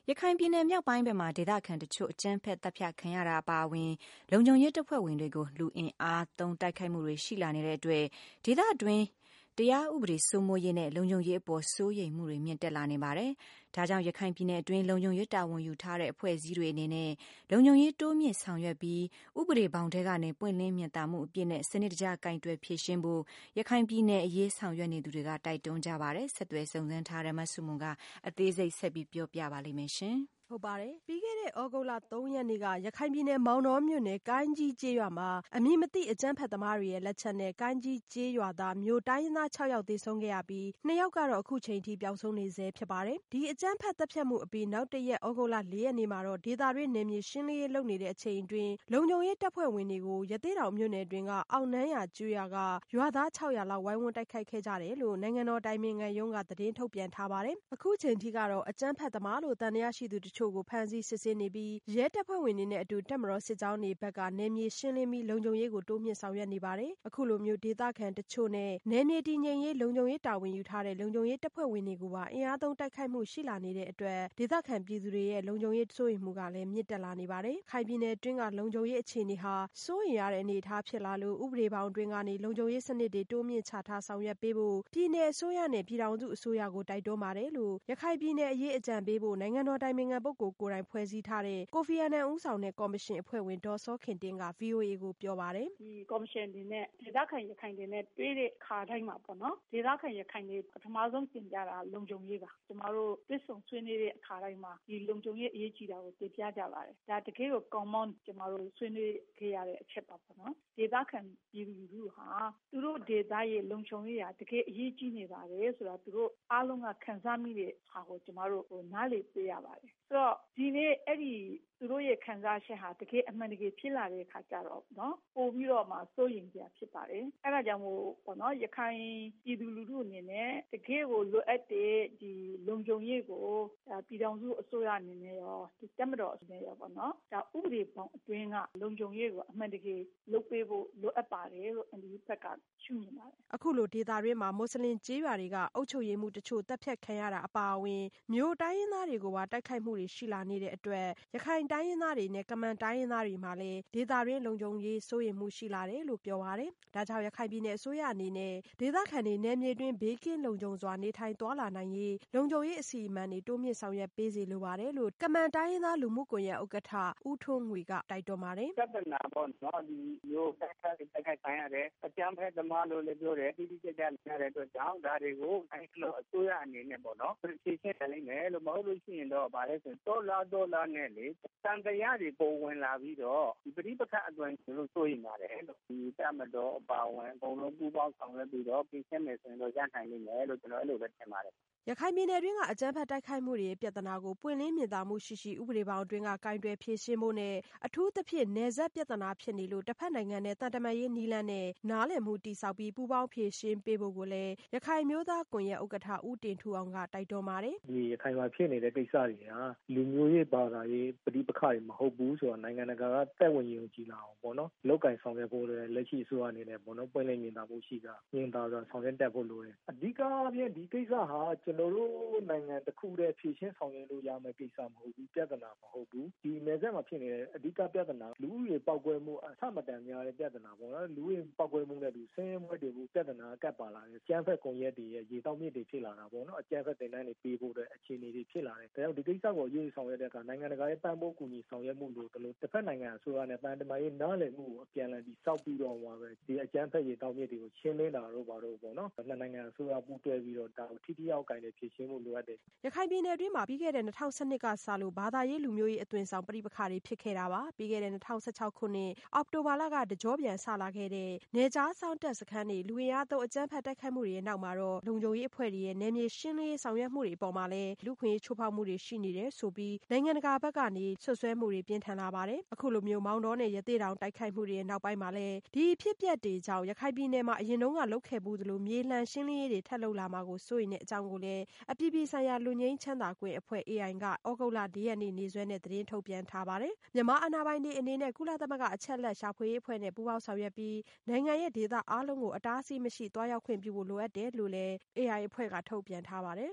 ရခိုင်ပြည်နယ်မြောက်ပိုင်းဘက်မှာဒေသခံတချို့အကြမ်းဖက်သတ်ဖြတ်ခံရတာအပါအဝင်လုံခြုံရေးတပ်ဖွဲ့ဝင်တွေကိုလူအင်အားသုံးတိုက်ခိုက်မှုတွေရှိလာနေတဲ့အတွက်ဒေသတွင်းတရားဥပဒေစိုးမိုးရေးနဲ့လုံခြုံရေးအပေါ်စိုးရိမ်မှုတွေမြင့်တက်လာနေပါတယ်။ဒါကြောင့်ရခိုင်ပြည်နယ်အတွင်းလုံခြုံရေးတာဝန်ယူထားတဲ့အဖွဲ့အစည်းတွေအနေနဲ့လုံခြုံရေးတိုးမြင့်ဆောင်ရွက်ပြီးဥပဒေဘောင်ထဲကနေပွင့်လင်းမြင်သာမှုအပြည့်နဲ့စနစ်တကျကင်တွယ်ဖြေရှင်းဖို့ရခိုင်ပြည်နယ်အရေးဆောင်ရွက်နေသူတွေကတိုက်တွန်းကြပါတယ်။ဆက်သွယ်စုံစမ်းထားတဲ့မဆုမွန်ကအသေးစိတ်ဆက်ပြီးပြောပြပါလိမ့်မယ်ရှင်။ဟုတ်ပါတယ်။ပြီးခဲ့တဲ့ဩဂုတ်လ3ရက်နေ့ကရခိုင်ပြည်နယ်မောင်တောမြို့နယ်ကိုင်းကြီးကျေးရွာမှာအမည်မသိအကြမ်းဖက်သမားတွေရဲ့လက်ချက်နဲ့ကိုင်းကြီးကျေးရွာသားမြို့တိုင်းရင်းသား6ယောက်သေဆုံးခဲ့ရပြီး2ယောက်ကတော့အခုချိန်ထိပျောက်ဆုံးနေဆဲဖြစ်ပါတယ်။ဒီအကြမ်းဖက်တပ်ဖြတ်မှုအပြီးနောက်တရက်ဩဂုတ်လ4ရက်နေ့မှာတော့ဒေသတွင်းနယ်မြေရှင်းလင်းရေးလုပ်နေတဲ့အချိန်အတွင်းလုံခြုံရေးတပ်ဖွဲ့ဝင်တွေကိုရသေ့တောင်မြို့နယ်အတွင်းကအောက်နန်းရကျွော်ကရွာသား600လောက်ဝိုင်းဝန်းတိုက်ခိုက်ခဲ့ကြတယ်လို့နိုင်ငံတော်တိုင်ပင်ခံရုံးကသတင်းထုတ်ပြန်ထားပါတယ်။အခုချိန်ထိကတော့အကြမ်းဖက်သမားလို့တန်တရားရှိသူတချို့ကိုဖမ်းဆီးစစ်ဆေးနေပြီးရဲတပ်ဖွဲ့ဝင်တွေနဲ့အတူတပ်မတော်စစ်ကြောင်းတွေဘက်ကနယ်မြေရှင်းလင်းပြီးလုံခြုံရေးကိုတိုးမြင့်ဆောင်ရွက်နေပါတယ်။အခုလိုမျိုးဒေသခံတချို့နဲ့နယ်မြေတည်ငြိမ်ရေးလုံခြုံရေးတာဝန်ယူထားတဲ့လုံခြုံရေးတပ်ဖွဲ့ဝင်တွေကိုပါအင်အားသုံးတိုက်ခိုက်မှုရှိလာနေတဲ့အတွက်ဒေသခံပြည်သူတွေရဲ့လုံခြုံရေးစိုးရိမ်မှုကလည်းမြင့်တက်လာနေပါတယ်။ခိုင်ပြည်နယ်အတွင်းကလုံခြုံရေးအခြေအနေဟာစိုးရိမ်ရတဲ့အနေအထားဖြစ်လာလို့ဥပဒေဘောင်အတွင်းကနေလုံခြုံရေးစနစ်တွေတိုးမြင့်ချထားဆောင်ရွက်ပေးဖို့ပြည်နယ်အစိုးရနဲ့ပြည်ထောင်စုအစိုးရကိုတိုက်တွန်းပါတယ်လို့ရခိုင်ပြည်နယ်အရေးအကြံပေးဖို့နိုင်ငံတော်တိုင်ပင်ခံပုဂ္ဂိုလ်ကိုယ်တိုင်ဖွဲ့စည်းထားတဲ့ကိုဖီအာနန်ဦးဆောင်တဲ့ကော်မရှင်အဖွဲ့ဝင်ဒေါ်စောခင်တင့်က VOA ကိုပြောပါတယ်။ဒီကော်မရှင်တွေနဲ့ဒေသခံရခိုင်တွေနဲ့တွေ့တဲ့ခါတိုင်းမှာပေါ့နော်ဒေသခံရခိုင်တွေပထမဆုံးပြင်ပြတာလုံခြုံရေးပါကျမတို့ပြည်စုံဆွေးနွေးတဲ့အခါတိုင်းမှာဒီလုံခြုံရေးအရေးကြီးတာကိုတင်ပြကြပါတယ်ဒါတကယ်ကို common ကျမတို့ဆွေးနွေးခဲ့ရတဲ့အချက်ပါပေါ့နော်ဒေသခံပြည်သူလူထုဟာသူတို့ဒေသရဲ့လုံခြုံရေးဟာတကယ်အရေးကြီးနေပါတယ်ဆိုတာသူတို့အားလုံးကခံစားမိတဲ့ဟာကိုကျမတို့နားလည်ပေးရပါတယ်ဆိုတော့ဒီနေ့အဲ့ဒီသူတို့ရဲ့ခံစားချက်ဟာတကယ်အမှန်တကယ်ဖြစ်လာတဲ့အခါကျတော့နော်ပို့ပြီးတော့မှစိုးရိမ်ကြဖြစ်ပါတယ်အဲ့ဒါကြောင့်မို့ပေါ့နော်ရခိုင်ပြည်သူလူထုအနေနဲ့တကယ်ကိုလိုအပ်တဲ့ဒီလုံခြုံရေးကိုပြည်ထောင်စုအစိုးရအနေနဲ့ရောဒီတပ်မတော်အနေနဲ့ရောပေါ့နော်ဒါဥပဒေပေါင်းအတွင်းကလုံခြုံရေးကိုအမှန်တကယ်လုပ်ပေးဖို့လိုအပ်ပါတယ်လို့အန်ဒီဘက်ကရှုမြင်ပါတယ်အခုလိုဒေသတွင်းမှာမွတ်စလင်ကျေးရွာတွေကအုပ်ချုပ်ရေးမှုတချို့တပ်ဖြတ်ခံရတာအပါအဝင်မြို့တိုင်းရင်းသားတွေကိုပါတိုက်ခိုက်မှုတွေရှိလာနေတဲ့အတွက်ရခိုင်တိုင်းရင်းသားတွေနဲ့ကမန်တိုင်းရင်းသားတွေမှာလည်းဒေသတွင်းလုံခြုံရေးစိုးရိမ်မှုရှိလာတယ်လို့ပြောပါတယ်။ဒါကြောင့်ရခိုင်ပြည်နယ်အစိုးရအနေနဲ့ဒေသခံတွေနယ်မြေတွင်းဘေးကင်းလုံခြုံစွာနေထိုင်သွားလာနိုင်ရေးလုံခြုံရေးအစီအမံတွေတိုးမြင့်ဆောင်ရွက်ပေးစေလိုပါတယ်လို့ကမန်တိုင်းရင်းသားလူမှုကွန်ရက်ဥက္ကဋ္ဌဦးထွန်းငွေကတိုက်တွန်းပါတယ်။ပြဿနာပေါ့နော်ဒီမျိုးတိုက်ခိုက်ဆိုင်ရတဲ့အကြမ်းဖက်သမားလို့လည်းပြောတယ်တိတိကျကျနေရတဲ့အတွက်ကြောင့်ဒါတွေကိုအဲဒီလိုအစိုးရအနေနဲ့ပေါ့နော်ဖြေရှင်းနိုင်မယ်လို့မဟုတ်လို့ရှိရင်တော့ဗါလဲဆိုတော့ဒေါ်လာနဲ့လေတန်တရားတွေပုံဝင်လာပြီးတော့ဒီပဋိပက္ခအတွင်းကျွန်တော်စိုးရိမ်ပါတယ်လို့ဒီတမတော်အပါဝင်အကုန်လုံးပူးပေါင်းဆောင်ရွက်ပြီးတော့ပြင်ဆင်မယ်ဆိုရင်တော့ရနိုင်လိမ့်မယ်လို့ကျွန်တော်အဲ့လိုပဲထင်ပါတယ်ရခိုင်ပြည်နယ်တွင်းကအကြမ်းဖက်တိုက်ခိုက်မှုတွေရဲ့ပြဿနာကိုပွင့်လင်းမြင်သာမှုရှိဥပဒေဘောင်အတွင်းကကင်တွယ်ဖြေရှင်းဖို့နဲ့အထူးသဖြင့်နယ်စပ်ပြဿနာဖြစ်နေလို့တစ်ဖက်နိုင်ငံနဲ့တန်တမာရေးနီးလန်းနဲ့နားလည်မှုတည်ဆောက်ပြီးပူးပေါင်းဖြေရှင်းပေးဖို့ကိုလည်းရခိုင်မျိုးသားကွန်ရက်ဥက္ကဋ္ဌဦးတင်ထူအောင်ကတိုက်တွန်းပါတယ်ဒီရခိုင်မှာဖြစ်နေတဲ့ကိစ္စတွေဟာလူမျိုးရေးဘာသာရေးပဋိပက္ခတွေမဟုတ်ဘူးဆိုတော့နိုင်ငံတကာကတက်ဝင်ယုံကြည်လာအောင်ပေါ့နော်လောက်ကင်ဆောင်ရွက်ဖို့လည်းလက်ရှိအစိုးရအနေနဲ့ပေါ့နော်ပွင့်လင်းမြင်သာမှုရှိတာမြင်သာစွာဆောင်ရွက်တတ်ဖို့လိုတယ်အဓိကအားဖြင့်ဒီကိစ္စဟာကျွန်တော်တို့နိုင်ငံတစ်ခုတည်းဖြည့်ရှင်းဆောင်ရွက်လို့ရမယ့်ကိစ္စမဟုတ်ဘူးပြဿနာမဟုတ်ဘူးဒီနယ်စပ်မှာဖြစ်နေတဲ့အဓိကပြဿနာလူဦးရေပေါက်ကွဲမှုအဆမတန်များတဲ့ပြဿနာပေါ့နော်လူဦးရေပေါက်ကွဲမှုနဲ့ဒီဆင်းရဲမှုတွေပြဿနာကပ်ပါလာတယ်ကျန်းဖက်ကွန်ရက်တွေရဲ့ရေတောက်မြစ်တွေဖြစ်လာတာပေါ့နော်အကျန်းဖက်တင်တန်းတွေပေးဖို့တဲ့အခြေအနေတွေဖြစ်လာတယ်ဒါကြောင့်ဒီကိစ္စကိုအရေးဆောင်ရွက်တဲ့အခါနိုင်ငံတကာရဲ့ပံ့ပိုးကူညီဆောင်ရွက်မှုလို့တလို့တစ်ဖက်နိုင်ငံအစိုးရနဲ့တန်တမာရေးနားလည်မှုကိုအပြန်အလှန်ပြီးစောက်ပြီးတော့မှာပဲဒီအကျန်းဖက်ရေတောက်မြစ်တွေကိုရှင်းလင်းတာတော့ပါတော့ပေါ့နော်နှစ်နိုင်ငံအစိုးရပူးတွဲပြီးတော့ဒါကိုထိထိရောက်ကင်တဲ့ဖြည့်ရှင်းမှုလိုအပ်တယ်ရခိုင်ပြည်နယ်အတွင်းမှာပြီးခဲ့တဲ့2012ကစလို့ဘာသာရေးလူမျိုးရေးအသွင်ဆောင်ပဋိပက္ခတွေဖြစ်ခဲ့တာပါပြီးခဲ့တဲ့2016ခုနှစ်အောက်တိုဘာလကတကြောပြန်ဆလာခဲ့တဲ့နေကြားဆောင်တက်စခန်းတွေလူဝင်အားသုံးအကြမ်းဖက်တိုက်ခိုက်မှုတွေရဲ့နောက်မှာတော့လုံခြုံရေးအဖွဲ့တွေရဲ့နယ်မြေရှင်းလင်းရေးဆောင်ရွက်မှုတွေအပေါ်မှာလည်းလူခွင့်ရေးချိုးဖောက်မှုတွေရှိနေတယ်ဆိုပြီးနိုင်ငံတကာဘက်ကနေဆွဆွဲမှုတွေပြင်းထန်လာပါတယ်အခုလိုမျိုးမောင်တောနဲ့ရသေ့တောင်တိုက်ခိုက်မှုတွေရဲ့နောက်ပိုင်းမှာလည်းဒီဖြစ်ပျက်တွေကြောင့်ရခိုင်ပြည်နယ်မှာအရင်တုန်းကလုပ်ခဲ့ဘူးသလိုမြေလှန်ရှင်းလင်းရေးတွေထပ်လုပ်လာမှာကိုစိုးရိမ်တဲ့အကြောင်းကိုလည်းအပြည်ပြည်ဆိုင်ရာလူငြိမ်းချမ်းသာခွင့်အဖွဲ့ AI ကဩဂုတ်လ4ရက်နေ့နေ့စွဲနဲ့သတင်းထုတ်ပြန်ထားပါတယ်မြန်မာအာဏာပိုင်တွေအနေနဲ့ကုလသမဂ္ဂအချက်လက်ရှာဖွေရေးအဖွဲ့နဲ့ပူးပေါင်းဆောင်ရွက်ပြီးနိုင်ငံရဲ့ဒေသအားလုံးကိုအတားအဆီးမရှိသွားရောက်ခွင့်ပြုဖို့လိုအပ်တယ်လို့လည်း AI အဖွဲ့ကထုတ်ပြန်ထားပါတယ်